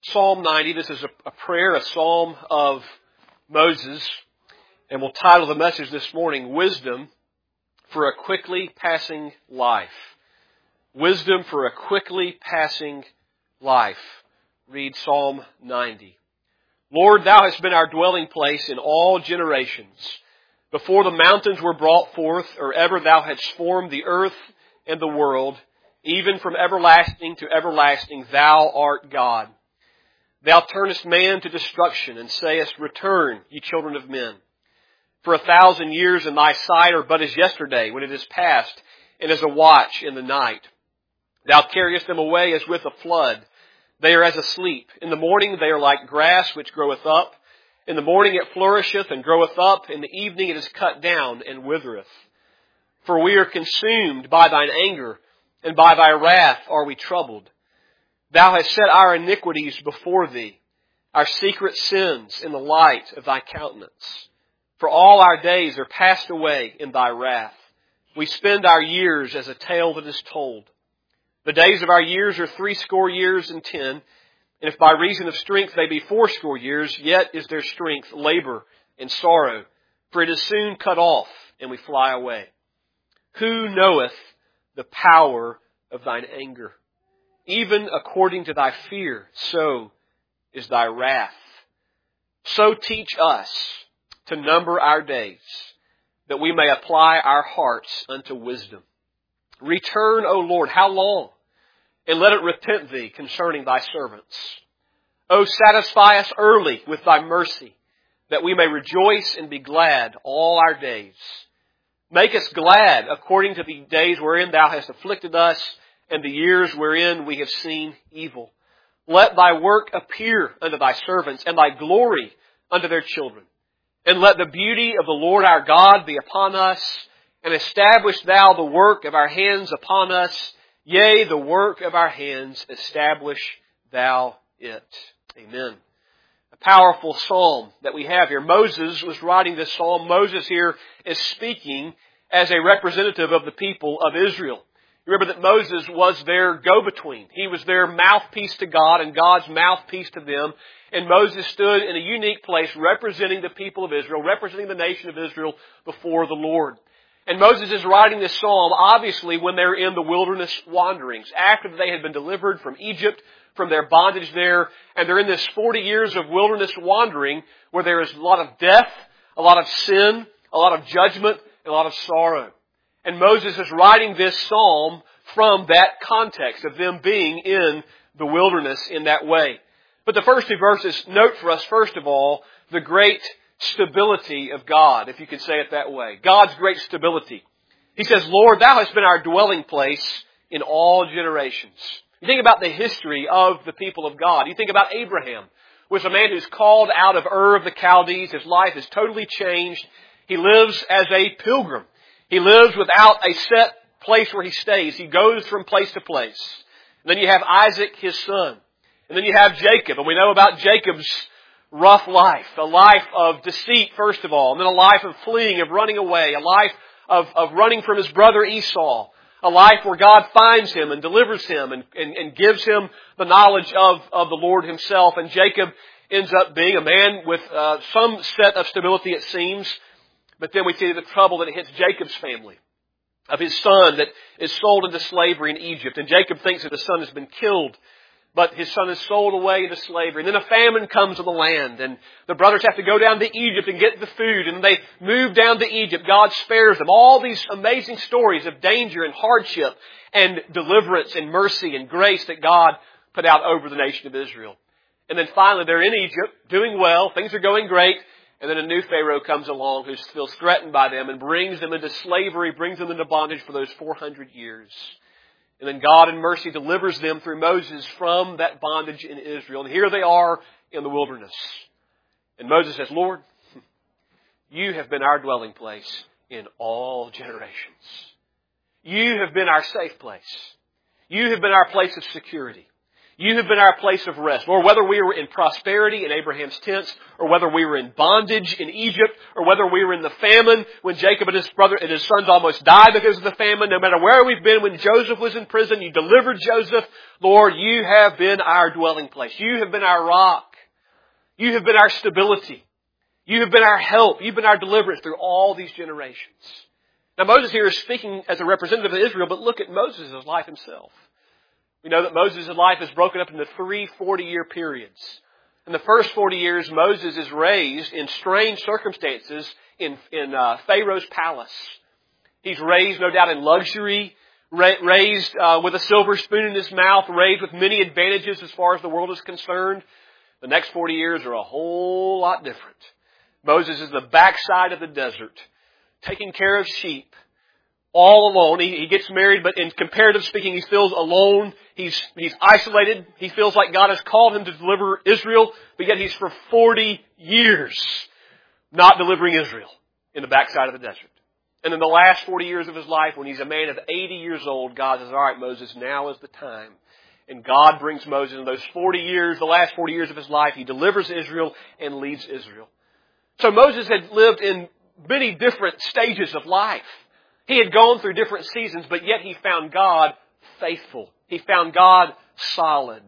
Psalm 90. This is a prayer, a psalm of Moses. And we'll title the message this morning, Wisdom for a Quickly Passing Life. Wisdom for a Quickly Passing Life. Read Psalm 90. Lord, Thou hast been our dwelling place in all generations. Before the mountains were brought forth, or ever Thou hadst formed the earth and the world, even from everlasting to everlasting, Thou art God. Thou turnest man to destruction, and sayest, Return, ye children of men. For 1,000 years in Thy sight are but as yesterday, when it is past, and as a watch in the night. Thou carriest them away as with a flood. They are as asleep. In the morning they are like grass which groweth up. In the morning it flourisheth and groweth up. In the evening it is cut down and withereth. For we are consumed by Thine anger, and by Thy wrath are we troubled. Thou hast set our iniquities before Thee, our secret sins in the light of Thy countenance. For all our days are passed away in Thy wrath. We spend our years as a tale that is told. The days of our years are 80 years and 10, and if by reason of strength they be 80 years, yet is their strength labor and sorrow, for it is soon cut off, and we fly away. Who knoweth the power of Thine anger? Even according to Thy fear, so is Thy wrath. So teach us to number our days, that we may apply our hearts unto wisdom. Return, O Lord, how long? And let it repent Thee concerning Thy servants. O satisfy us early with Thy mercy, that we may rejoice and be glad all our days. Make us glad according to the days wherein Thou hast afflicted us, and the years wherein we have seen evil. Let Thy work appear unto Thy servants, and Thy glory unto their children. And let the beauty of the Lord our God be upon us, and establish Thou the work of our hands upon us. Yea, the work of our hands, establish Thou it. Amen. A powerful psalm that we have here. Moses was writing this psalm. Moses here is speaking as a representative of the people of Israel. Remember that Moses was their go-between. He was their mouthpiece to God and God's mouthpiece to them. And Moses stood in a unique place representing the people of Israel, representing the nation of Israel before the Lord. And Moses is writing this psalm, obviously, when they're in the wilderness wanderings, after they had been delivered from Egypt, from their bondage there, and they're in this 40 years of wilderness wandering where there is a lot of death, a lot of sin, a lot of judgment, and a lot of sorrow. And Moses is writing this psalm from that context of them being in the wilderness in that way. But the first two verses note for us, first of all, the great stability of God, if you can say it that way. God's great stability. He says, Lord, Thou hast been our dwelling place in all generations. You think about the history of the people of God. You think about Abraham, who was a man who's called out of Ur of the Chaldees. His life is totally changed. He lives as a pilgrim. He lives without a set place where he stays. He goes from place to place. And then you have Isaac, his son. And then you have Jacob. And we know about Jacob's rough life. A life of deceit, first of all. And then a life of fleeing, of running away. A life of running from his brother Esau. A life where God finds him and delivers him and gives him the knowledge of the Lord Himself. And Jacob ends up being a man with some set of stability, it seems. But then we see the trouble that hits Jacob's family, of his son that is sold into slavery in Egypt. And Jacob thinks that his son has been killed, but his son is sold away into slavery. And then a famine comes to the land, and the brothers have to go down to Egypt and get the food. And they move down to Egypt. God spares them. All these amazing stories of danger and hardship and deliverance and mercy and grace that God put out over the nation of Israel. And then finally they're in Egypt, doing well. Things are going great. And then a new Pharaoh comes along who feels threatened by them and brings them into slavery, brings them into bondage for those 400 years. And then God in mercy delivers them through Moses from that bondage in Israel. And here they are in the wilderness. And Moses says, Lord, You have been our dwelling place in all generations. You have been our safe place. You have been our place of security. You have been our place of rest. Lord, whether we were in prosperity in Abraham's tents, or whether we were in bondage in Egypt, or whether we were in the famine when Jacob and his brother and his sons almost died because of the famine, no matter where we've been, when Joseph was in prison, you delivered Joseph. Lord, you have been our dwelling place. You have been our rock. You have been our stability. You have been our help. You've been our deliverance through all these generations. Now Moses here is speaking as a representative of Israel, but look at Moses' life himself. We know that Moses' life is broken up into 3 40-year periods. In the first 40 years, Moses is raised in strange circumstances in Pharaoh's palace. He's raised, no doubt, in luxury, raised with a silver spoon in his mouth, raised with many advantages as far as the world is concerned. The next 40 years are a whole lot different. Moses is the backside of the desert, taking care of sheep, all alone. He gets married, but in comparative speaking, he feels alone. He's isolated. He feels like God has called him to deliver Israel, but yet he's for 40 years not delivering Israel in the backside of the desert. And in the last 40 years of his life, when he's a man of 80 years old, God says, all right, Moses, now is the time. And God brings Moses in those 40 years, the last 40 years of his life. He delivers Israel and leads Israel. So Moses had lived in many different stages of life. He had gone through different seasons, but yet he found God faithful. He found God solid.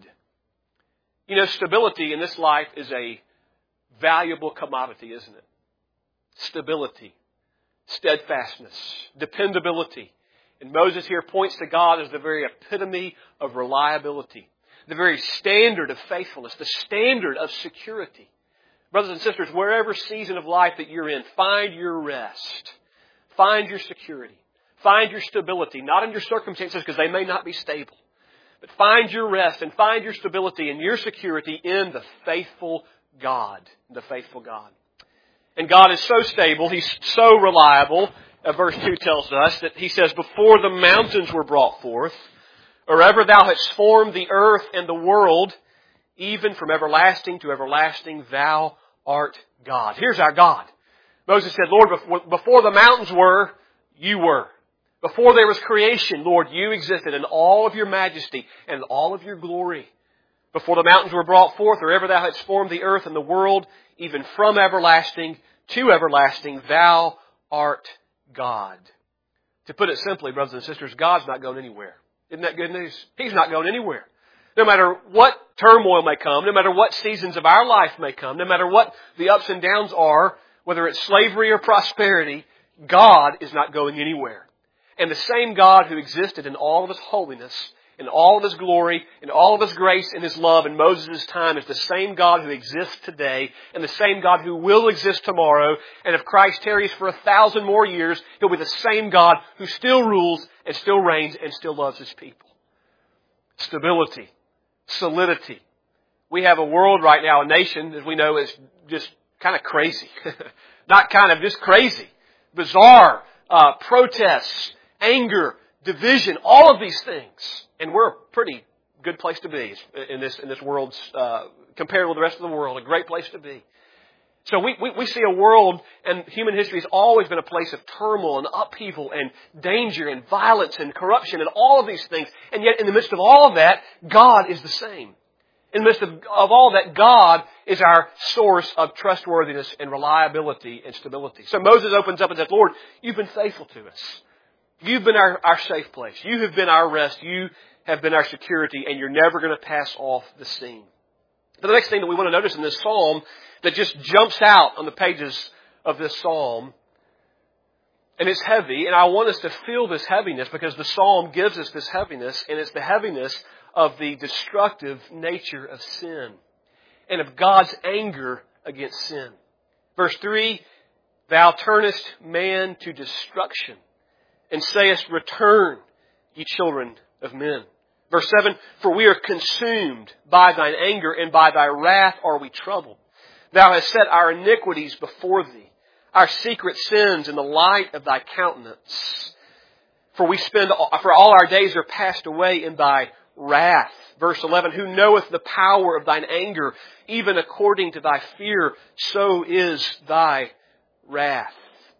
You know, stability in this life is a valuable commodity, isn't it? Stability, steadfastness, dependability. And Moses here points to God as the very epitome of reliability, the very standard of faithfulness, the standard of security. Brothers and sisters, wherever season of life that you're in, find your rest. Find your security. Find your stability, not in your circumstances because they may not be stable. But find your rest and find your stability and your security in the faithful God. The faithful God. And God is so stable, He's so reliable. Verse 2 tells us that He says, before the mountains were brought forth, or ever thou hadst formed the earth and the world, even from everlasting to everlasting, thou art God. Here's our God. Moses said, Lord, before the mountains were, you were. Before there was creation, Lord, you existed in all of your majesty and all of your glory. Before the mountains were brought forth, or ever thou hadst formed the earth and the world, even from everlasting to everlasting, thou art God. To put it simply, brothers and sisters, God's not going anywhere. Isn't that good news? He's not going anywhere. No matter what turmoil may come, no matter what seasons of our life may come, no matter what the ups and downs are, whether it's slavery or prosperity, God is not going anywhere. And the same God who existed in all of His holiness, in all of His glory, in all of His grace and His love in Moses' time is the same God who exists today and the same God who will exist tomorrow. And if Christ tarries for 1,000 more years, He'll be the same God who still rules and still reigns and still loves His people. Stability. Solidity. We have a world right now, a nation, as we know, is just kind of crazy. Not kind of, just crazy. Bizarre. Protests. Anger. Division. All of these things. And we're a pretty good place to be in this world's, compared with the rest of the world. A great place to be. So we see a world, and human history has always been a place of turmoil and upheaval and danger and violence and corruption and all of these things. And yet in the midst of all of that, God is the same. In the midst of all that, God is our source of trustworthiness and reliability and stability. So Moses opens up and says, Lord, you've been faithful to us. You've been our safe place. You have been our rest. You have been our security, and you're never going to pass off the scene. But the next thing that we want to notice in this psalm that just jumps out on the pages of this psalm, and it's heavy, and I want us to feel this heaviness because the psalm gives us this heaviness, and it's the heaviness of the destructive nature of sin and of God's anger against sin. Verse 3, thou turnest man to destruction and sayest, return, ye children of men. Verse 7, for we are consumed by thine anger, and by thy wrath are we troubled. Thou hast set our iniquities before thee, our secret sins in the light of thy countenance. For all our days are passed away in thy wrath. Verse 11, who knoweth the power of thine anger, even according to thy fear, so is thy wrath.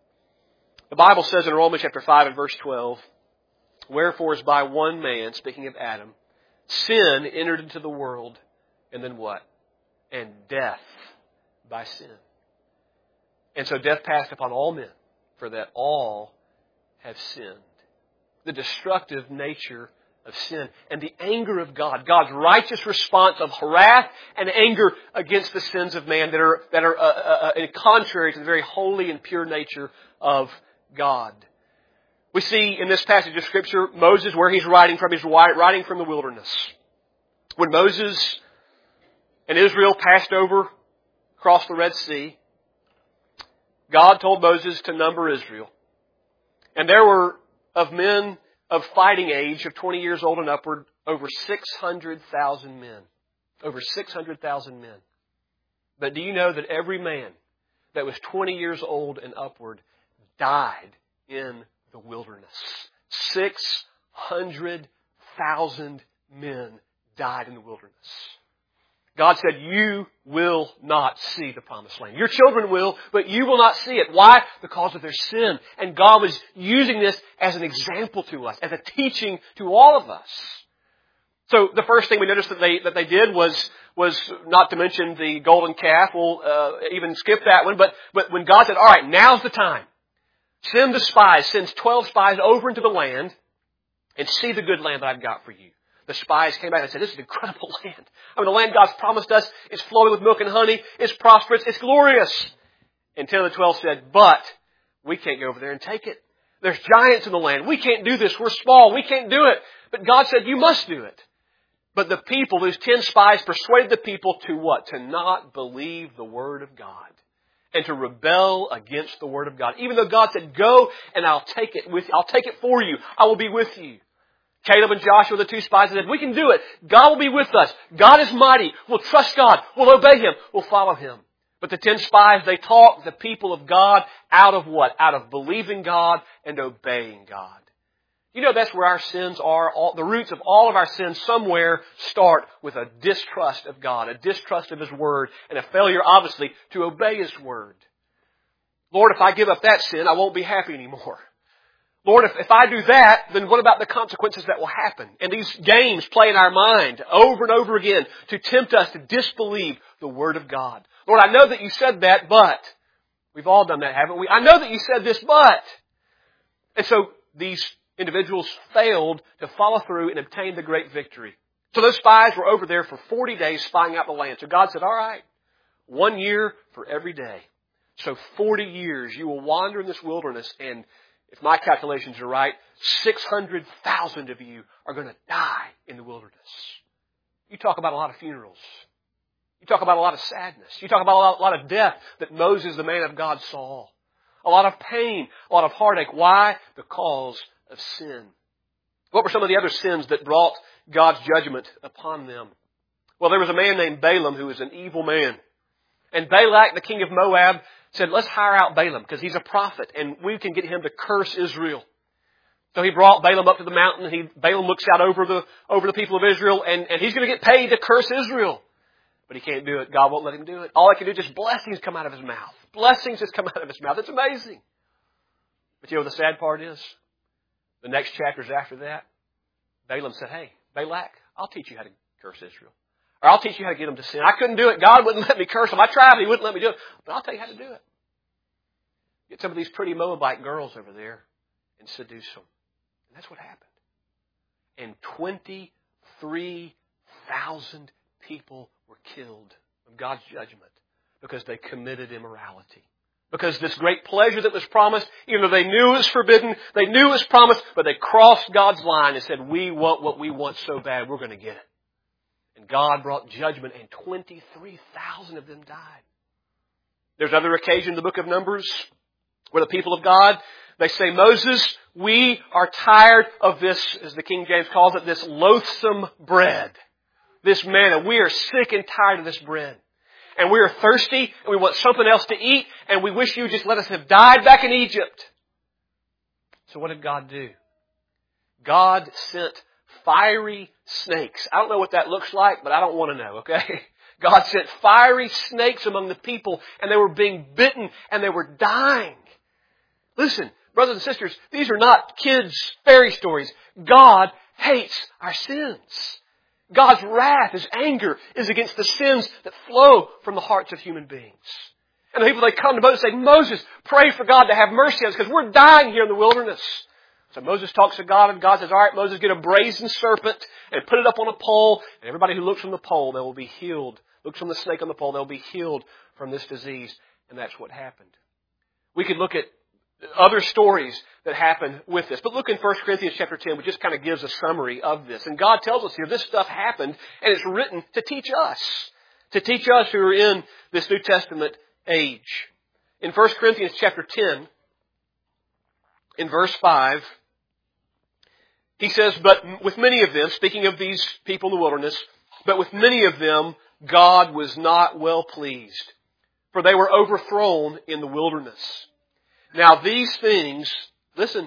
The Bible says in Romans chapter 5 and verse 12, wherefore is by one man, speaking of Adam, Sin entered into the world, and then what? And death by sin. And so death passed upon all men, for that all have sinned. The destructive nature of sin and the anger of God, God's righteous response of wrath and anger against the sins of man that are contrary to the very holy and pure nature of God. We see in this passage of Scripture Moses, where he's writing from, he's writing from the wilderness. When Moses and Israel passed over across the Red Sea, God told Moses to number Israel. And there were of men of fighting age, of 20 years old and upward, over 600,000 men. Over 600,000 men. But do you know that every man that was 20 years old and upward died in the wilderness? 600,000 men died in the wilderness. God said, you will not see the promised land. Your children will, but you will not see it. Why? Because of their sin. And God was using this as an example to us, as a teaching to all of us. So the first thing we noticed that they did was not to mention the golden calf. We'll even skip that one. But when God said, all right, now's the time. Send the spies, sends 12 spies over into the land and see the good land that I've got for you. The spies came back and said, this is an incredible land. I mean, the land God's promised us is flowing with milk and honey. It's prosperous. It's glorious. And 10 of the 12 said, but we can't go over there and take it. There's giants in the land. We can't do this. We're small. We can't do it. But God said, you must do it. But the people, those 10 spies, persuaded the people to what? To not believe the Word of God. And to rebel against the Word of God. Even though God said, go and I'll take it with you. I'll take it for you. I will be with you. Caleb and Joshua, the two spies, said, we can do it. God will be with us. God is mighty. We'll trust God. We'll obey Him. We'll follow Him. But the 10 spies, they talked the people of God out of what? Out of believing God and obeying God. You know, that's where our sins are. The roots of all of our sins somewhere start with a distrust of God, a distrust of His Word, and a failure, obviously, to obey His Word. Lord, if I give up that sin, I won't be happy anymore. Lord, if I do that, then what about the consequences that will happen? And these games play in our mind over and over again to tempt us to disbelieve the Word of God. Lord, I know that you said that, but we've all done that, haven't we? I know that you said this, but. And so these individuals failed to follow through and obtain the great victory. So those spies were over there for 40 days spying out the land. So God said, all right, 1 year for every day. So 40 years you will wander in this wilderness, and if my calculations are right, 600,000 of you are going to die in the wilderness. You talk about a lot of funerals. You talk about a lot of sadness. You talk about a lot of death that Moses, the man of God, saw. A lot of pain, a lot of heartache. Why? Because of sin. What were some of the other sins that brought God's judgment upon them? Well, there was a man named Balaam who was an evil man. And Balak, the king of Moab, said, let's hire out Balaam because he's a prophet and we can get him to curse Israel. So he brought Balaam up to the mountain. Balaam looks out over the people of Israel and he's going to get paid to curse Israel. But he can't do it. God won't let him do it. All he can do is just blessings come out of his mouth. Blessings just come out of his mouth. It's amazing. But you know what the sad part is? The next chapters after that, Balaam said, hey, Balak, I'll teach you how to curse Israel. Or I'll teach you how to get them to sin. I couldn't do it. God wouldn't let me curse them. I tried, but He wouldn't let me do it. But I'll tell you how to do it. Get some of these pretty Moabite girls over there and seduce them. And that's what happened. And 23,000 people were killed of God's judgment because they committed immorality. Because this great pleasure that was promised, even though they knew it was forbidden, they knew it was promised, but they crossed God's line and said, we want what we want so bad, we're going to get it. And God brought judgment, and 23,000 of them died. There's another occasion in the book of Numbers where the people of God, they say, Moses, we are tired of this, as the King James calls it, this loathsome bread. This manna. We are sick and tired of this bread. And we are thirsty, and we want something else to eat, and we wish you just let us have died back in Egypt. So what did God do? God sent fiery snakes. I don't know what that looks like, but I don't want to know, okay? God sent fiery snakes among the people, and they were being bitten, and they were dying. Listen, brothers and sisters, these are not kids' fairy stories. God hates our sins. God's wrath, His anger, is against the sins that flow from the hearts of human beings. And the people, they come to Moses and say, Moses, pray for God to have mercy on us because we're dying here in the wilderness. So Moses talks to God and God says, all right, Moses, get a brazen serpent and put it up on a pole. And everybody who looks from the pole, they will be healed. Looks from the snake on the pole, they'll be healed from this disease. And that's what happened. We could look at other stories that happen with this. But look in 1 Corinthians chapter 10, which just kind of gives a summary of this. And God tells us here this stuff happened and it's written to teach us. To teach us who are in this New Testament age. In 1 Corinthians chapter 10, in verse 5, he says, but with many of them, speaking of these people in the wilderness, but with many of them, God was not well pleased, for they were overthrown in the wilderness. Now these things, listen,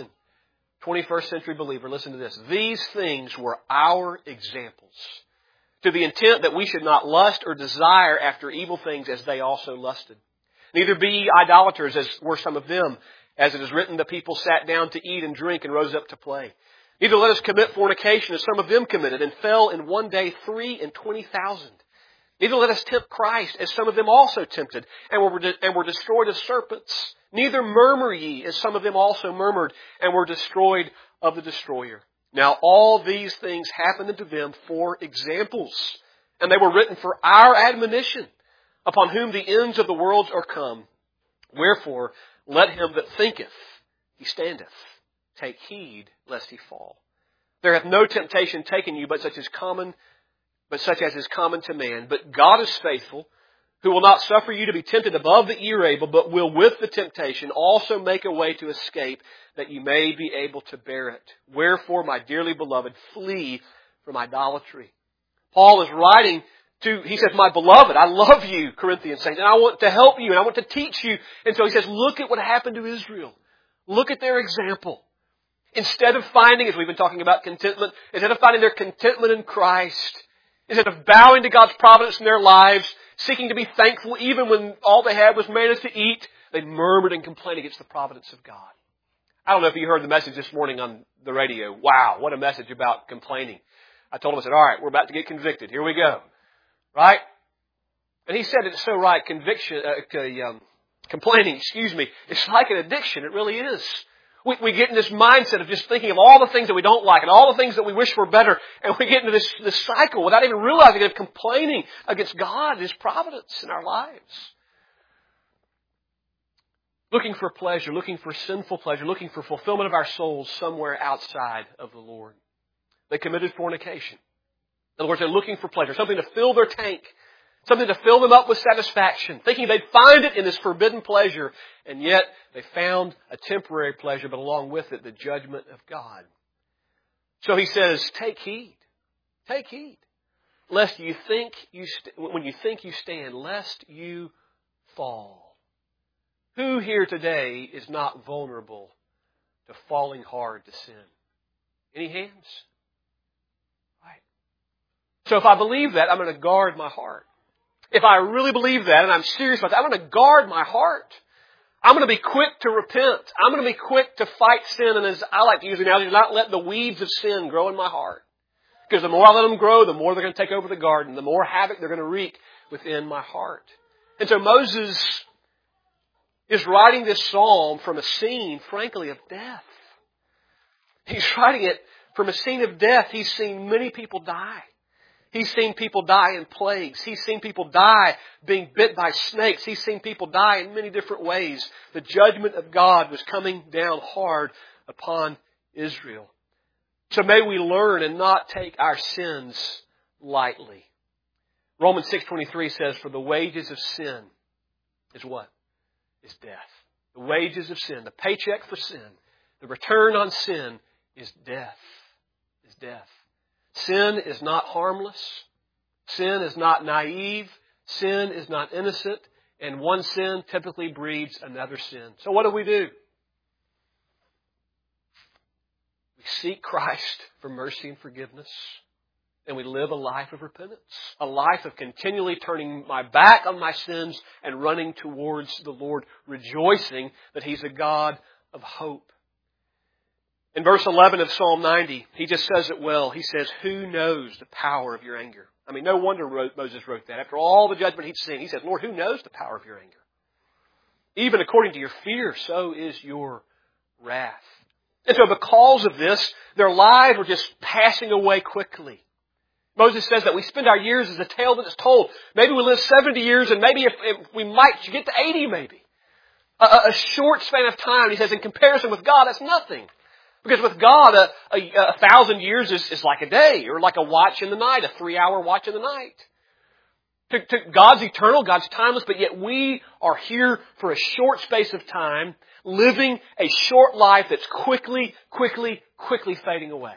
21st century believer, listen to this. These things were our examples, to the intent that we should not lust or desire after evil things as they also lusted. Neither be ye idolaters as were some of them. As it is written, the people sat down to eat and drink and rose up to play. Neither let us commit fornication as some of them committed and fell in one day 23,000. Neither let us tempt Christ as some of them also tempted and were destroyed as serpents. Neither murmur ye as some of them also murmured and were destroyed of the destroyer. Now all these things happened unto them for examples, and they were written for our admonition, upon whom the ends of the world are come. Wherefore, let him that thinketh he standeth take heed lest he fall. There hath no temptation taken you but such as is common to man. But God is faithful, who will not suffer you to be tempted above that ye are able, but will with the temptation also make a way to escape, that you may be able to bear it. Wherefore, my dearly beloved, flee from idolatry. Paul is writing he says, my beloved, I love you, Corinthians saints, and I want to help you, and I want to teach you. And so he says, look at what happened to Israel. Look at their example. Instead of finding, as we've been talking about contentment, instead of finding their contentment in Christ, instead of bowing to God's providence in their lives, seeking to be thankful even when all they had was manna to eat, they murmured and complained against the providence of God. I don't know if you heard the message this morning on the radio. Wow, what a message about complaining. I told him, I said, all right, we're about to get convicted. Here we go. Right? And he said it's so right. Complaining, it's like an addiction. It really is. We get in this mindset of just thinking of all the things that we don't like and all the things that we wish were better. And we get into this cycle without even realizing it of complaining against God and His providence in our lives. Looking for pleasure, looking for sinful pleasure, looking for fulfillment of our souls somewhere outside of the Lord. They committed fornication. In other words, they're looking for pleasure, something to fill their tank, something to fill them up with satisfaction, thinking they'd find it in this forbidden pleasure, and yet they found a temporary pleasure, but along with it, the judgment of God. So he says, take heed, lest you think when you think you stand, lest you fall. Who here today is not vulnerable to falling hard to sin? Any hands? So if I believe that, I'm going to guard my heart. If I really believe that, and I'm serious about that, I'm going to guard my heart. I'm going to be quick to repent. I'm going to be quick to fight sin, and as I like to use the analogy, not let the weeds of sin grow in my heart. Because the more I let them grow, the more they're going to take over the garden, the more havoc they're going to wreak within my heart. And so Moses is writing this psalm from a scene, frankly, of death. He's writing it from a scene of death. He's seen many people die. He's seen people die in plagues. He's seen people die being bit by snakes. He's seen people die in many different ways. The judgment of God was coming down hard upon Israel. So may we learn and not take our sins lightly. Romans 6:23 says, for the wages of sin is what? Is death. The wages of sin, the paycheck for sin, the return on sin is death. Is death. Sin is not harmless. Sin is not naive. Sin is not innocent. And one sin typically breeds another sin. So what do? We seek Christ for mercy and forgiveness. And we live a life of repentance. A life of continually turning my back on my sins and running towards the Lord, rejoicing that He's a God of hope. In verse 11 of Psalm 90, he just says it well. He says, who knows the power of your anger? I mean, no wonder Moses wrote that. After all the judgment he'd seen, he said, Lord, who knows the power of your anger? Even according to your fear, so is your wrath. And so because of this, their lives were just passing away quickly. Moses says that we spend our years as a tale that is told. Maybe we live 70 years and maybe if we might get to 80 maybe. A short span of time, he says, in comparison with God, that's nothing. Because with God, a 1,000 years is like a day, or like a watch in the night, a 3-hour watch in the night. God's eternal, God's timeless, but yet we are here for a short space of time, living a short life that's quickly fading away.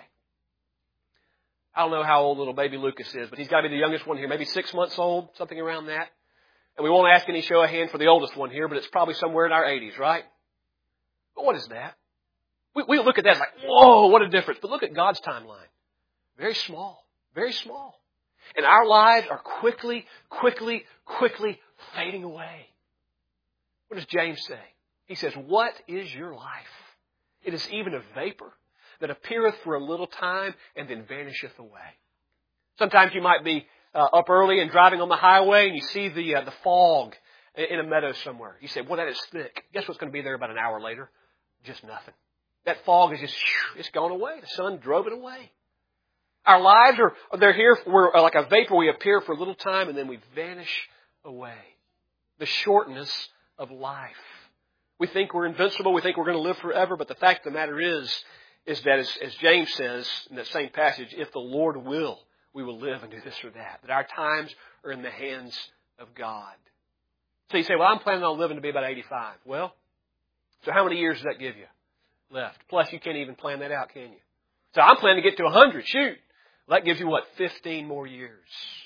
I don't know how old little baby Lucas is, but he's got to be the youngest one here, maybe 6 months old, something around that. And we won't ask any show of hand for the oldest one here, but it's probably somewhere in our 80s, right? But what is that? We look at that like, whoa, what a difference. But look at God's timeline. Very small. Very small. And our lives are quickly fading away. What does James say? He says, what is your life? It is even a vapor that appeareth for a little time and then vanisheth away. Sometimes you might be up early and driving on the highway and you see the fog in a meadow somewhere. You say, well, that is thick. Guess what's going to be there about an hour later? Just nothing. That fog is just, it's gone away. The sun drove it away. Our lives they're here, we're like a vapor. We appear for a little time and then we vanish away. The shortness of life. We think we're invincible. We think we're going to live forever. But the fact of the matter is that as James says in that same passage, if the Lord will, we will live and do this or that. That our times are in the hands of God. So you say, well, I'm planning on living to be about 85. Well, so how many years does that give you left? Plus, you can't even plan that out, can you? So I'm planning to get to 100. Shoot. Well, that gives you, 15 more years.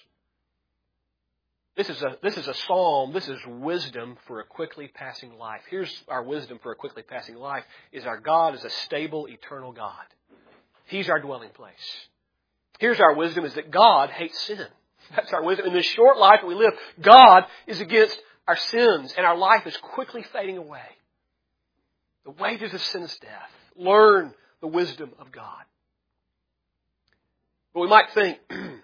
This is a psalm. This is wisdom for a quickly passing life. Here's our wisdom for a quickly passing life, is our God is a stable, eternal God. He's our dwelling place. Here's our wisdom, is that God hates sin. That's our wisdom. In this short life that we live, God is against our sins, and our life is quickly fading away. The wages of sin is death. Learn the wisdom of God. But we might think,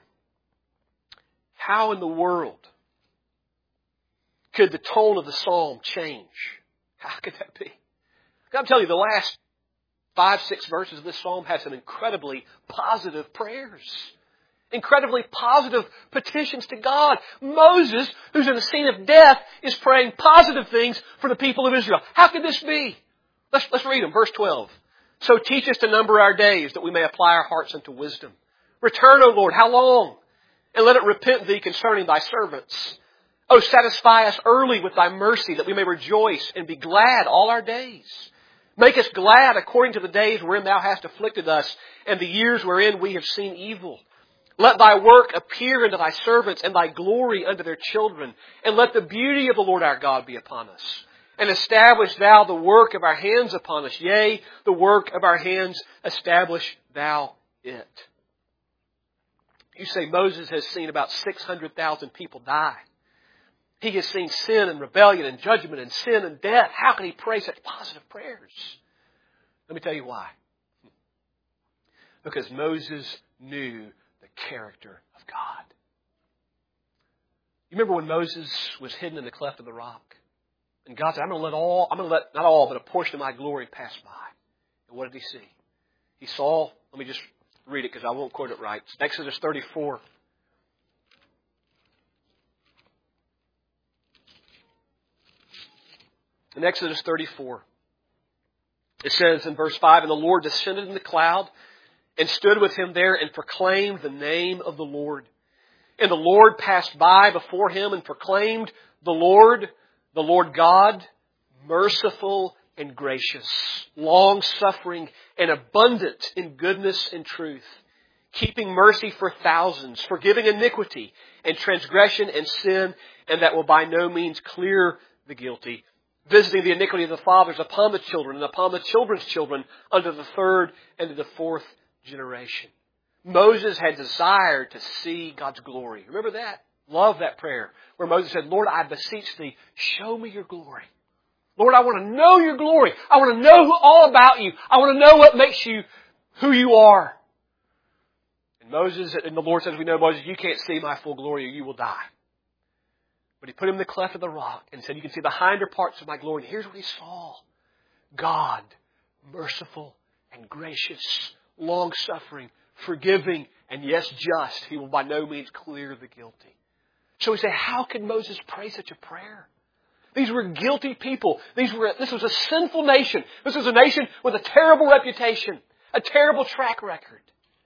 how in the world could the tone of the psalm change? How could that be? I'm telling you, the last 5-6 verses of this psalm have some incredibly positive prayers. Incredibly positive petitions to God. Moses, who's in a scene of death, is praying positive things for the people of Israel. How could this be? Let's read them. Verse 12. So teach us to number our days, that we may apply our hearts unto wisdom. Return, O Lord, how long? And let it repent thee concerning thy servants. O satisfy us early with thy mercy, that we may rejoice and be glad all our days. Make us glad according to the days wherein thou hast afflicted us, and the years wherein we have seen evil. Let thy work appear unto thy servants, and thy glory unto their children. And let the beauty of the Lord our God be upon us. And establish thou the work of our hands upon us. Yea, the work of our hands, establish thou it. You say Moses has seen about 600,000 people die. He has seen sin and rebellion and judgment and sin and death. How can he pray such positive prayers? Let me tell you why. Because Moses knew the character of God. You remember when Moses was hidden in the cleft of the rock? And God said, I'm going to let not all, but a portion of my glory pass by. And what did he see? He saw, let me just read it because I won't quote it right. It's Exodus 34. In Exodus 34, it says in verse 5, And the Lord descended in the cloud and stood with him there and proclaimed the name of the Lord. And the Lord passed by before him and proclaimed, the Lord God, merciful and gracious, long-suffering and abundant in goodness and truth, keeping mercy for thousands, forgiving iniquity and transgression and sin, and that will by no means clear the guilty, visiting the iniquity of the fathers upon the children and upon the children's children unto the third and to the fourth generation. Moses had desired to see God's glory. Remember that? Love that prayer where Moses said, Lord, I beseech thee, show me your glory. Lord, I want to know your glory. I want to know all about you. I want to know what makes you who you are. And the Lord says, we know, Moses, you can't see my full glory or you will die. But he put him in the cleft of the rock and said, you can see the hinder parts of my glory. And here's what he saw. God, merciful and gracious, long-suffering, forgiving, and yes, just. He will by no means clear the guilty. So we say, how could Moses pray such a prayer? These were guilty people. This was a sinful nation. This was a nation with a terrible reputation, a terrible track record.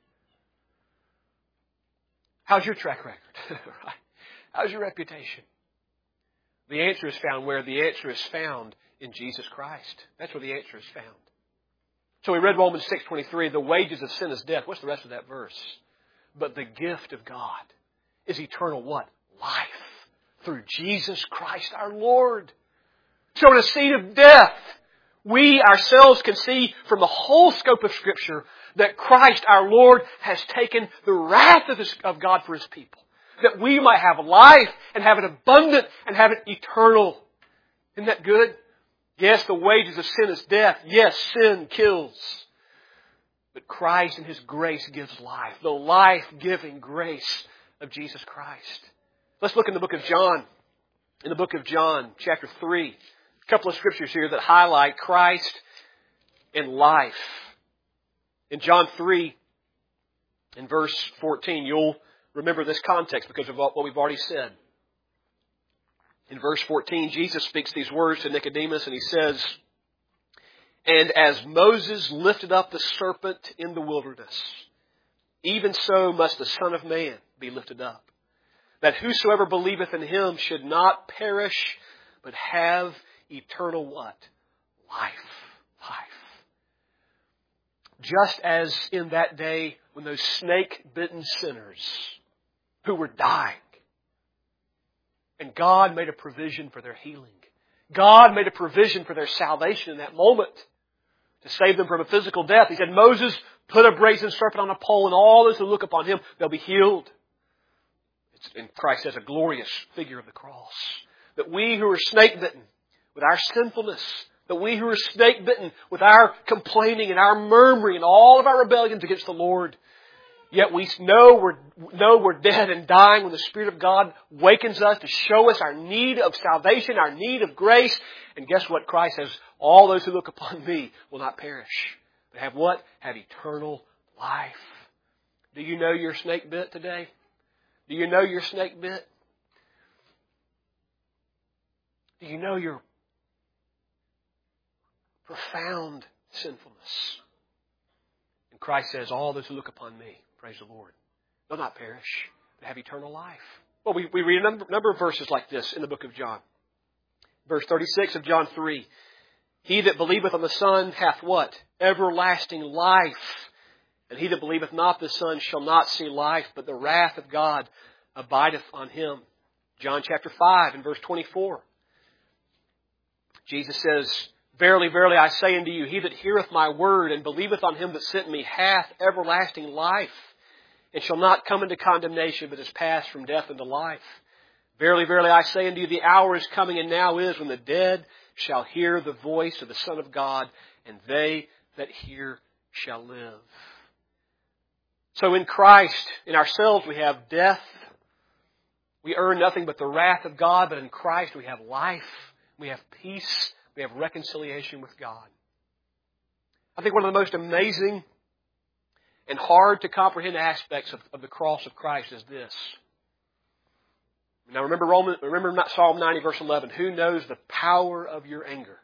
How's your track record? How's your reputation? The answer is found where? The answer is found in Jesus Christ. That's where the answer is found. So we read Romans 6:23, the wages of sin is death. What's the rest of that verse? But the gift of God is eternal what? Life through Jesus Christ our Lord. So in a seed of death, we ourselves can see from the whole scope of Scripture that Christ our Lord has taken the wrath of God for His people. That we might have life and have it abundant and have it eternal. Isn't that good? Yes, the wages of sin is death. Yes, sin kills. But Christ in His grace gives life. The life-giving grace of Jesus Christ. Let's look in the book of John. In the book of John, chapter 3. A couple of scriptures here that highlight Christ and life. In John 3, in verse 14, you'll remember this context because of what we've already said. In verse 14, Jesus speaks these words to Nicodemus and He says, and as Moses lifted up the serpent in the wilderness, even so must the Son of Man be lifted up, that whosoever believeth in Him should not perish, but have eternal what? Life. Just as in that day when those snake-bitten sinners who were dying, and God made a provision for their healing. God made a provision for their salvation in that moment to save them from a physical death. He said, Moses, put a brazen serpent on a pole and all those who look upon him, they'll be healed. And Christ has a glorious figure of the cross. That we who are snake-bitten with our sinfulness, that we who are snake-bitten with our complaining and our murmuring and all of our rebellions against the Lord, yet we know we're dead and dying when the Spirit of God wakens us to show us our need of salvation, our need of grace. And guess what? Christ says, all those who look upon me will not perish. But have what? Have eternal life. Do you know you're snake bit today? Do you know you're snake bit? Do you know your profound sinfulness? And Christ says, all those who look upon me, praise the Lord, they'll not perish, but have eternal life. Well, we read a number of verses like this in the book of John. Verse 36 of John 3. He that believeth on the Son hath what? Everlasting life. And he that believeth not the Son shall not see life, but the wrath of God abideth on him. John chapter 5 and verse 24. Jesus says, verily, verily, I say unto you, he that heareth my word and believeth on him that sent me hath everlasting life, and shall not come into condemnation, but is passed from death into life. Verily, verily, I say unto you, the hour is coming, and now is, when the dead shall hear the voice of the Son of God, and they that hear shall live. So in Christ, in ourselves, we have death. We earn nothing but the wrath of God, but in Christ we have life. We have peace. We have reconciliation with God. I think one of the most amazing and hard to comprehend aspects of the cross of Christ is this. Now remember Psalm 90 verse 11. Who knows the power of your anger?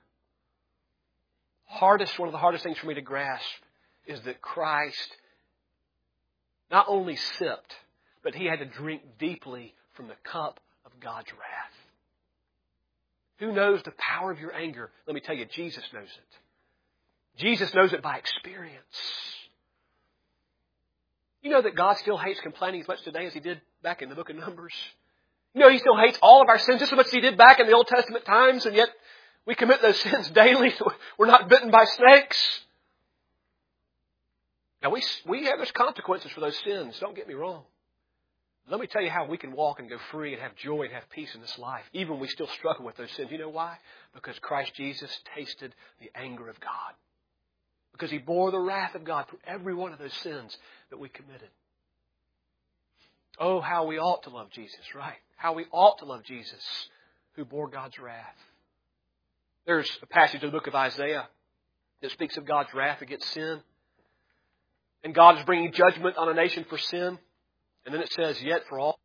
One of the hardest things for me to grasp is that Christ not only sipped, but He had to drink deeply from the cup of God's wrath. Who knows the power of your anger? Let me tell you, Jesus knows it. Jesus knows it by experience. You know that God still hates complaining as much today as He did back in the book of Numbers? You know He still hates all of our sins just as much as He did back in the Old Testament times, and yet we commit those sins daily. We're not bitten by snakes. Now, there's consequences for those sins. Don't get me wrong. Let me tell you how we can walk and go free and have joy and have peace in this life, even when we still struggle with those sins. You know why? Because Christ Jesus tasted the anger of God. Because He bore the wrath of God for every one of those sins that we committed. Oh, how we ought to love Jesus, right? How we ought to love Jesus, who bore God's wrath. There's a passage in the book of Isaiah that speaks of God's wrath against sin. And God is bringing judgment on a nation for sin. And then it says, yet for all.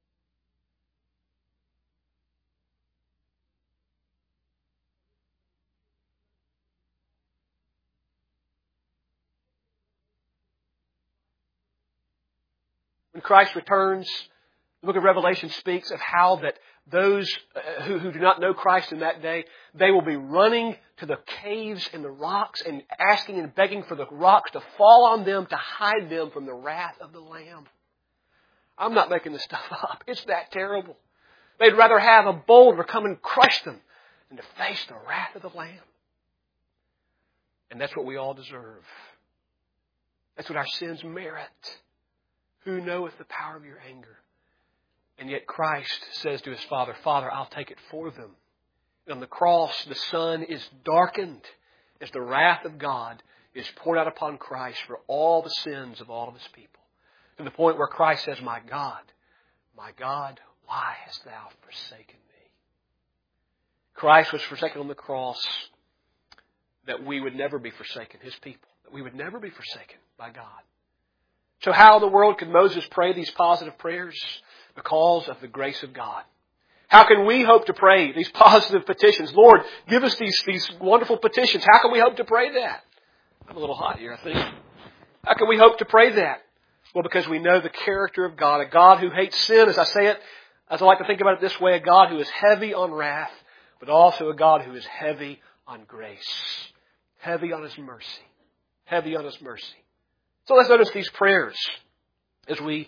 When Christ returns, the book of Revelation speaks of how that those who do not know Christ in that day, they will be running to the caves and the rocks and asking and begging for the rocks to fall on them to hide them from the wrath of the Lamb. I'm not making this stuff up. It's that terrible. They'd rather have a boulder come and crush them than to face the wrath of the Lamb. And that's what we all deserve. That's what our sins merit. Who knoweth the power of your anger? And yet Christ says to His Father, Father, I'll take it for them. And on the cross, the sun is darkened as the wrath of God is poured out upon Christ for all the sins of all of His people. To the point where Christ says, my God, why hast thou forsaken me? Christ was forsaken on the cross that we would never be forsaken, His people. That we would never be forsaken by God. So how in the world could Moses pray these positive prayers? Because of the grace of God. How can we hope to pray these positive petitions? Lord, give us these wonderful petitions. How can we hope to pray that? I'm a little hot here, I think. How can we hope to pray that? Well, because we know the character of God, a God who hates sin, as I like to think about it this way, a God who is heavy on wrath, but also a God who is heavy on grace, heavy on His mercy, heavy on His mercy. So let's notice these prayers as we,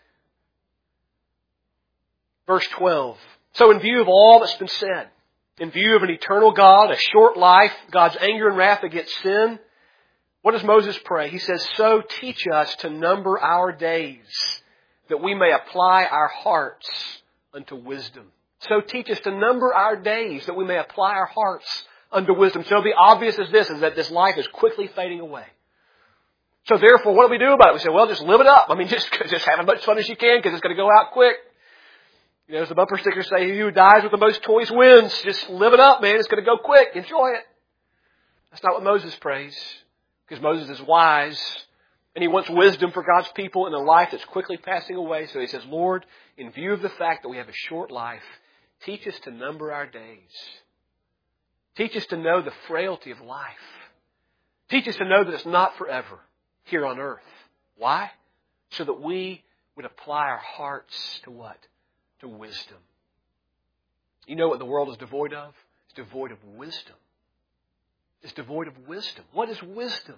verse 12. So in view of all that's been said, in view of an eternal God, a short life, God's anger and wrath against sin, what does Moses pray? He says, so teach us to number our days, that we may apply our hearts unto wisdom. So teach us to number our days, that we may apply our hearts unto wisdom. So the obvious is this, is that this life is quickly fading away. So therefore, what do we do about it? We say, well, just live it up. I mean, just have as much fun as you can, because it's going to go out quick. You know, as the bumper stickers say, he who dies with the most toys wins. Just live it up, man. It's going to go quick. Enjoy it. That's not what Moses prays. Because Moses is wise, and he wants wisdom for God's people in a life that's quickly passing away. So he says, Lord, in view of the fact that we have a short life, teach us to number our days. Teach us to know the frailty of life. Teach us to know that it's not forever here on earth. Why? So that we would apply our hearts to what? To wisdom. You know what the world is devoid of? It's devoid of wisdom. It's devoid of wisdom. What is wisdom?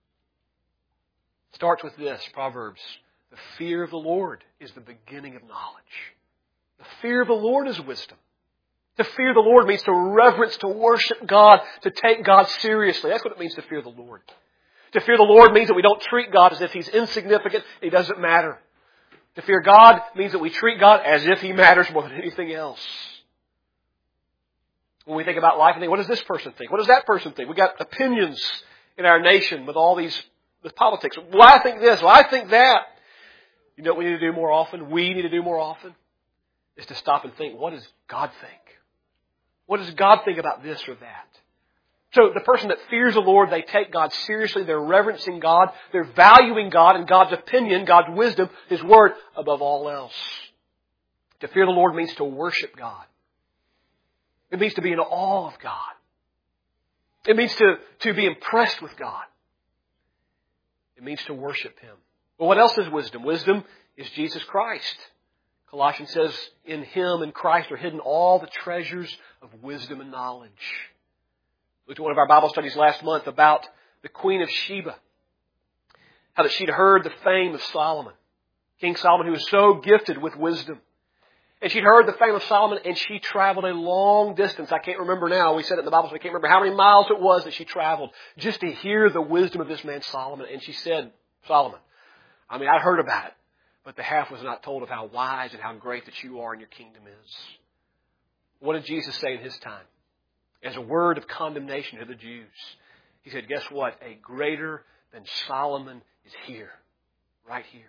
It starts with this, Proverbs. The fear of the Lord is the beginning of knowledge. The fear of the Lord is wisdom. To fear the Lord means to reverence, to worship God, to take God seriously. That's what it means to fear the Lord. To fear the Lord means that we don't treat God as if He's insignificant, He doesn't matter. To fear God means that we treat God as if He matters more than anything else. When we think about life and think, what does this person think? What does that person think? We've got opinions in our nation with all these, with politics. Well, I think this. Well, I think that. You know what we need to do more often? We need to do more often is to stop and think, what does God think? What does God think about this or that? So the person that fears the Lord, they take God seriously. They're reverencing God. They're valuing God and God's opinion, God's wisdom, His Word above all else. To fear the Lord means to worship God. It means to be in awe of God. It means to be impressed with God. It means to worship Him. But what else is wisdom? Wisdom is Jesus Christ. Colossians says, in Him, in Christ, are hidden all the treasures of wisdom and knowledge. We looked at one of our Bible studies last month about the Queen of Sheba. How that she'd heard the fame of Solomon. King Solomon, who was so gifted with wisdom. And she'd heard the fame of Solomon, and she traveled a long distance. I can't remember now. We said it in the Bible, so I can't remember how many miles it was that she traveled just to hear the wisdom of this man Solomon. And she said, Solomon, I mean, I heard about it, but the half was not told of how wise and how great that you are and your kingdom is. What did Jesus say in His time? As a word of condemnation to the Jews, He said, guess what? A greater than Solomon is here. Right here.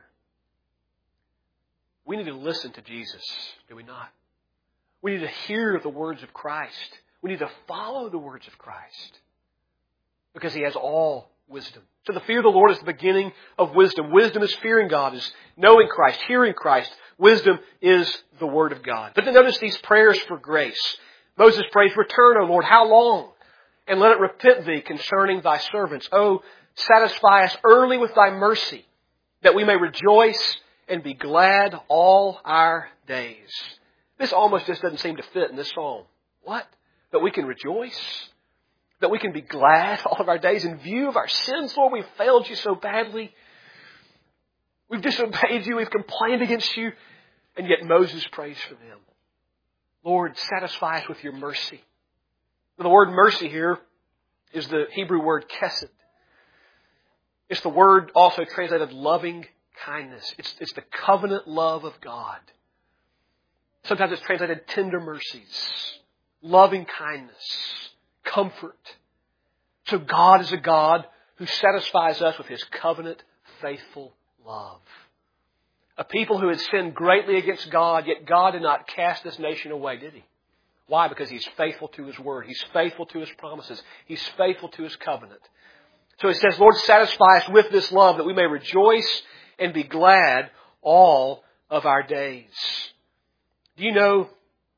We need to listen to Jesus, do we not? We need to hear the words of Christ. We need to follow the words of Christ. Because He has all wisdom. So the fear of the Lord is the beginning of wisdom. Wisdom is fearing God, is knowing Christ, hearing Christ. Wisdom is the Word of God. But then notice these prayers for grace. Moses prays, return, O Lord, how long? And let it repent Thee concerning Thy servants. Oh, satisfy us early with Thy mercy, that we may rejoice and be glad all our days. This almost just doesn't seem to fit in this psalm. What? That we can rejoice? That we can be glad all of our days in view of our sins? Lord, we've failed You so badly. We've disobeyed You. We've complained against You. And yet Moses prays for them. Lord, satisfy us with Your mercy. The word mercy here is the Hebrew word chesed. It's the word also translated loving kindness. It's the covenant love of God. Sometimes it's translated tender mercies, loving kindness, comfort. So God is a God who satisfies us with His covenant, faithful love. A people who had sinned greatly against God, yet God did not cast this nation away, did He? Why? Because He's faithful to His word. He's faithful to His promises. He's faithful to His covenant. So He says, Lord, satisfy us with this love that we may rejoice and be glad all of our days. Do you know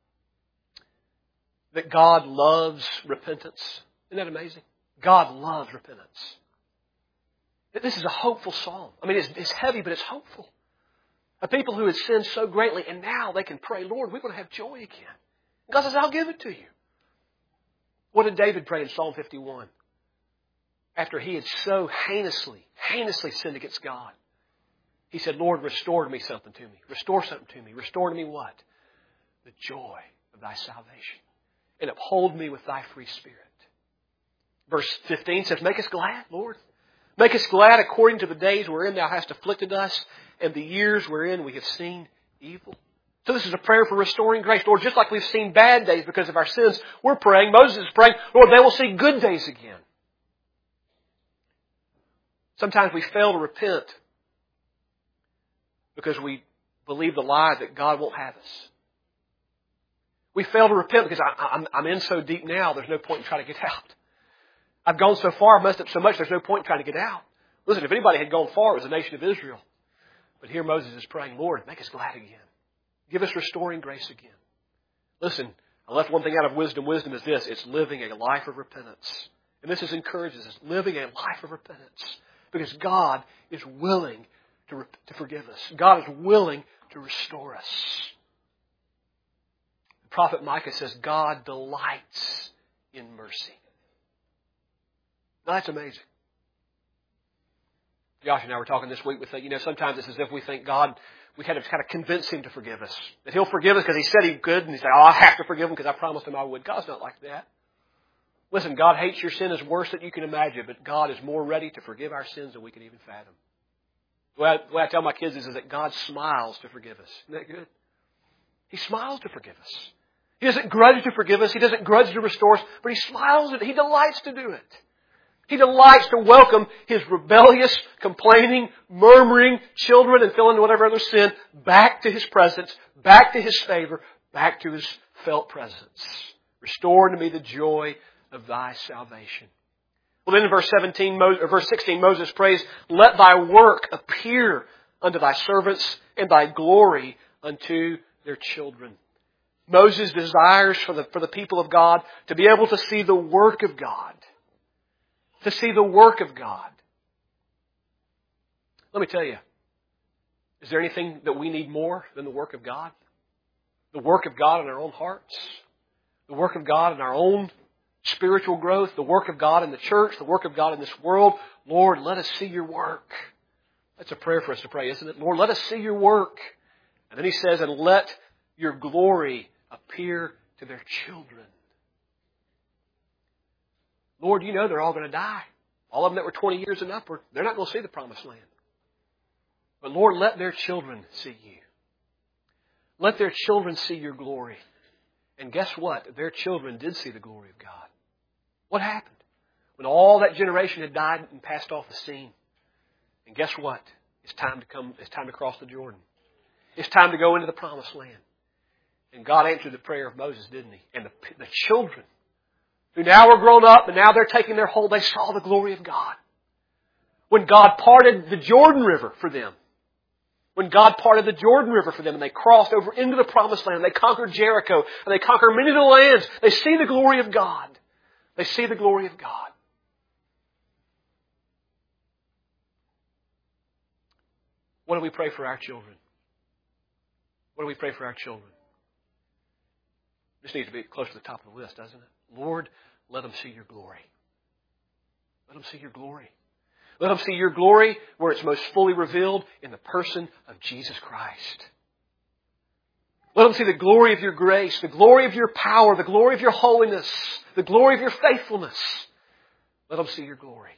that God loves repentance? Isn't that amazing? God loves repentance. This is a hopeful psalm. I mean, it's heavy, but it's hopeful. A people who had sinned so greatly, and now they can pray, Lord, we want to have joy again. And God says, I'll give it to you. What did David pray in Psalm 51? After he had so heinously sinned against God. He said, Lord, restore me something to me. Restore something to me. Restore to me what? The joy of Thy salvation. And uphold me with Thy free Spirit. Verse 15 says, make us glad, Lord. Make us glad according to the days wherein Thou hast afflicted us and the years wherein we have seen evil. So this is a prayer for restoring grace. Lord, just like we've seen bad days because of our sins, we're praying, Moses is praying, Lord, they will see good days again. Sometimes we fail to repent because we believe the lie that God won't have us. We fail to repent because I'm in so deep now, there's no point in trying to get out. I've gone so far, I've messed up so much, there's no point in trying to get out. Listen, if anybody had gone far, it was the nation of Israel. But here Moses is praying, Lord, make us glad again. Give us restoring grace again. Listen, I left one thing out of wisdom. Wisdom is this. It's living a life of repentance. And this encourages us, living a life of repentance. Because God is willing to forgive us. God is willing to restore us. The prophet Micah says, God delights in mercy. Now that's amazing. Josh and I were talking this week. We think, sometimes it's as if we think God, we had to kind of convince Him to forgive us. That He'll forgive us because He said He could, and He said, I have to forgive Him because I promised Him I would. God's not like that. Listen, God hates your sin as worse than you can imagine, but God is more ready to forgive our sins than we can even fathom. The way I tell my kids is that God smiles to forgive us. Isn't that good? He smiles to forgive us. He doesn't grudge to forgive us. He doesn't grudge to restore us, but He smiles at it. He delights to do it. He delights to welcome His rebellious, complaining, murmuring children and fill in whatever other sin back to His presence, back to His favor, back to His felt presence. Restore to me the joy of Thy salvation. Well, then in verse 16, Moses prays, let Thy work appear unto Thy servants and Thy glory unto their children. Moses desires for the people of God to be able to see the work of God. To see the work of God. Let me tell you, is there anything that we need more than the work of God? The work of God in our own hearts? The work of God in our own spiritual growth? The work of God in the church? The work of God in this world? Lord, let us see Your work. That's a prayer for us to pray, isn't it? Lord, let us see Your work. And then He says, and let Your glory appear to their children. Lord, You know they're all going to die. All of them that were 20 years and upward, they're not going to see the promised land. But Lord, let their children see You. Let their children see Your glory. And guess what? Their children did see the glory of God. What happened? When all that generation had died and passed off the scene. And guess what? It's time to cross the Jordan. It's time to go into the promised land. And God answered the prayer of Moses, didn't He? And the children, who now are grown up and now they're taking their hold, they saw the glory of God. When God parted the Jordan River for them. When God parted the Jordan River for them and they crossed over into the promised land, they conquered Jericho and they conquered many of the lands, they see the glory of God. They see the glory of God. What do we pray for our children? What do we pray for our children? This needs to be close to the top of the list, doesn't it? Lord, let them see Your glory. Let them see Your glory. Let them see Your glory where it's most fully revealed in the person of Jesus Christ. Let them see the glory of Your grace, the glory of Your power, the glory of Your holiness, the glory of Your faithfulness. Let them see Your glory.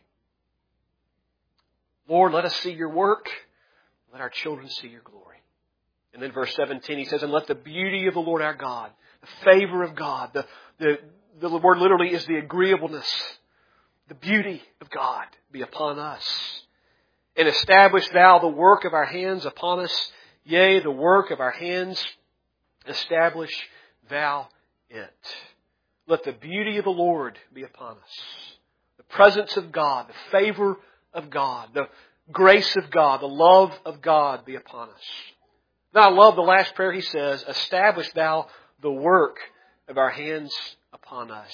Lord, let us see Your work. Let our children see Your glory. And then verse 17, He says, and let the beauty of the Lord our God, the favor of God, the word literally is the agreeableness, the beauty of God be upon us. And establish Thou the work of our hands upon us. Yea, the work of our hands, establish Thou it. Let the beauty of the Lord be upon us. The presence of God, the favor of God, the grace of God, the love of God be upon us. Now I love the last prayer. He says, establish Thou the work of our hands upon us.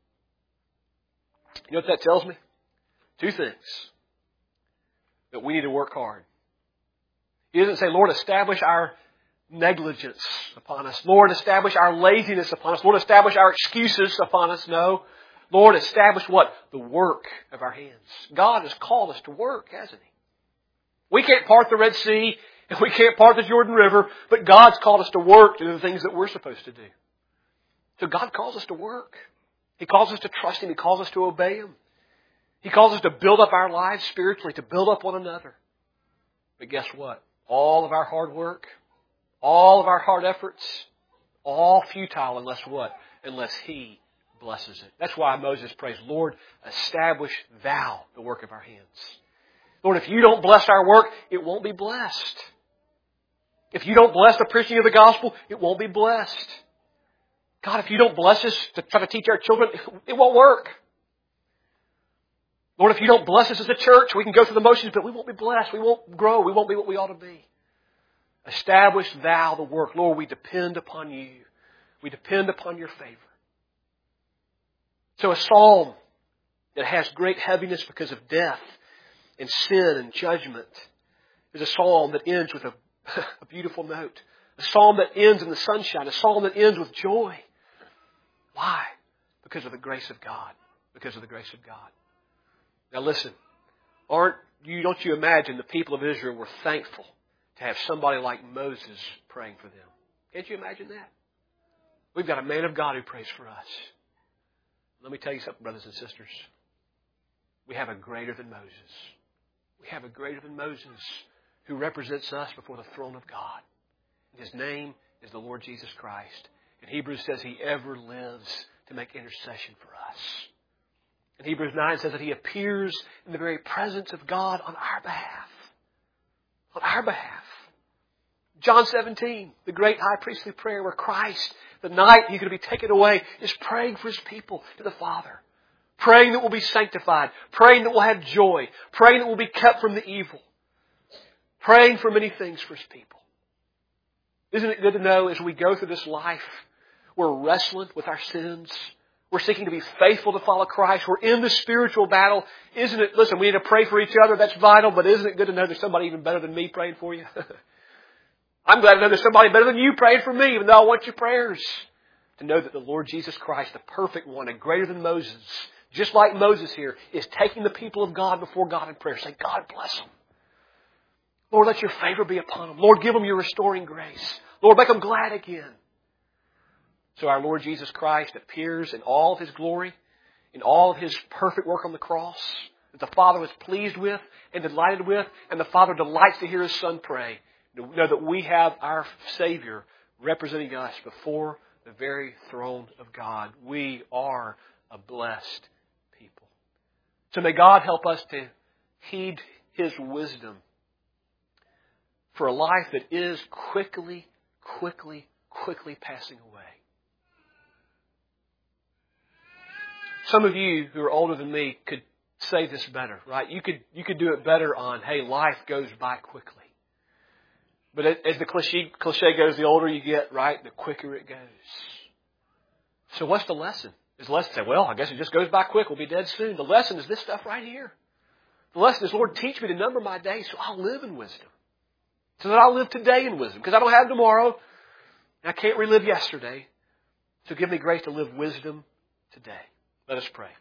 You know what that tells me? Two things. That we need to work hard. He doesn't say, Lord, establish our negligence upon us. Lord, establish our laziness upon us. Lord, establish our excuses upon us. No. Lord, establish what? The work of our hands. God has called us to work, hasn't He? We can't part the Red Sea and we can't part the Jordan River, but God's called us to work to do the things that we're supposed to do. So God calls us to work. He calls us to trust Him. He calls us to obey Him. He calls us to build up our lives spiritually, to build up one another. But guess what? All of our hard work, all of our hard efforts, all futile unless what? Unless He blesses it. That's why Moses prays, Lord, establish Thou the work of our hands. Lord, if You don't bless our work, it won't be blessed. If You don't bless the preaching of the gospel, it won't be blessed. God, if You don't bless us to try to teach our children, it won't work. Lord, if You don't bless us as a church, we can go through the motions, but we won't be blessed. We won't grow. We won't be what we ought to be. Establish Thou the work. Lord, we depend upon You. We depend upon Your favor. So a psalm that has great heaviness because of death and sin and judgment is a psalm that ends with a beautiful note. A psalm that ends in the sunshine. A psalm that ends with joy. Why? Because of the grace of God. Because of the grace of God. Now listen, don't you imagine the people of Israel were thankful to have somebody like Moses praying for them? Can't you imagine that? We've got a man of God who prays for us. Let me tell you something, brothers and sisters. We have a greater than Moses. We have a greater than Moses who represents us before the throne of God. His name is the Lord Jesus Christ. And Hebrews says He ever lives to make intercession for us. And Hebrews 9 says that He appears in the very presence of God on our behalf. On our behalf. John 17, the great high priestly prayer where Christ, the night He's going to be taken away, is praying for His people to the Father. Praying that we'll be sanctified. Praying that we'll have joy. Praying that we'll be kept from the evil. Praying for many things for His people. Isn't it good to know as we go through this life, we're wrestling with our sins. We're seeking to be faithful to follow Christ. We're in the spiritual battle. Isn't it, listen, we need to pray for each other. That's vital. But isn't it good to know there's somebody even better than me praying for you? I'm glad to know there's somebody better than you praying for me, even though I want your prayers. To know that the Lord Jesus Christ, the perfect one and greater than Moses, just like Moses here, is taking the people of God before God in prayer. Say, God bless them. Lord, let Your favor be upon them. Lord, give them Your restoring grace. Lord, make them glad again. So our Lord Jesus Christ appears in all of His glory, in all of His perfect work on the cross, that the Father was pleased with and delighted with, and the Father delights to hear His Son pray. Know that we have our Savior representing us before the very throne of God. We are a blessed people. So may God help us to heed His wisdom for a life that is quickly passing away. Some of you who are older than me could say this better, right? You could do it better on, hey, life goes by quickly. But as the cliche goes, the older you get, right, the quicker it goes. So what's the lesson? Is the lesson say, well, I guess it just goes by quick, we'll be dead soon. The lesson is this stuff right here. The lesson is, Lord, teach me to number my days so I'll live in wisdom. So that I'll live today in wisdom. Because I don't have tomorrow. And I can't relive yesterday. So give me grace to live wisdom today. Let us pray.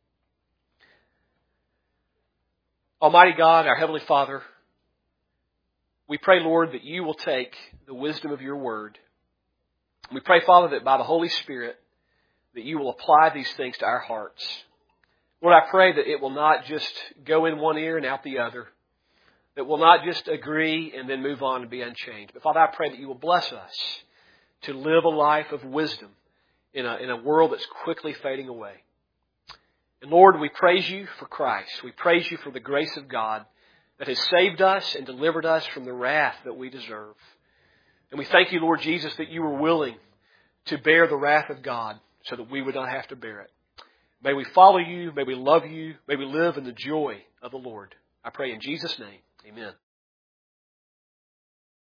Almighty God, our Heavenly Father, we pray, Lord, that you will take the wisdom of your word. We pray, Father, that by the Holy Spirit, that you will apply these things to our hearts. Lord, I pray that it will not just go in one ear and out the other. That we'll not just agree and then move on and be unchanged. But Father, I pray that you will bless us to live a life of wisdom in a world that's quickly fading away. And Lord, we praise you for Christ. We praise you for the grace of God that has saved us and delivered us from the wrath that we deserve. And we thank you, Lord Jesus, that you were willing to bear the wrath of God so that we would not have to bear it. May we follow you. May we love you. May we live in the joy of the Lord. I pray in Jesus' name. Amen.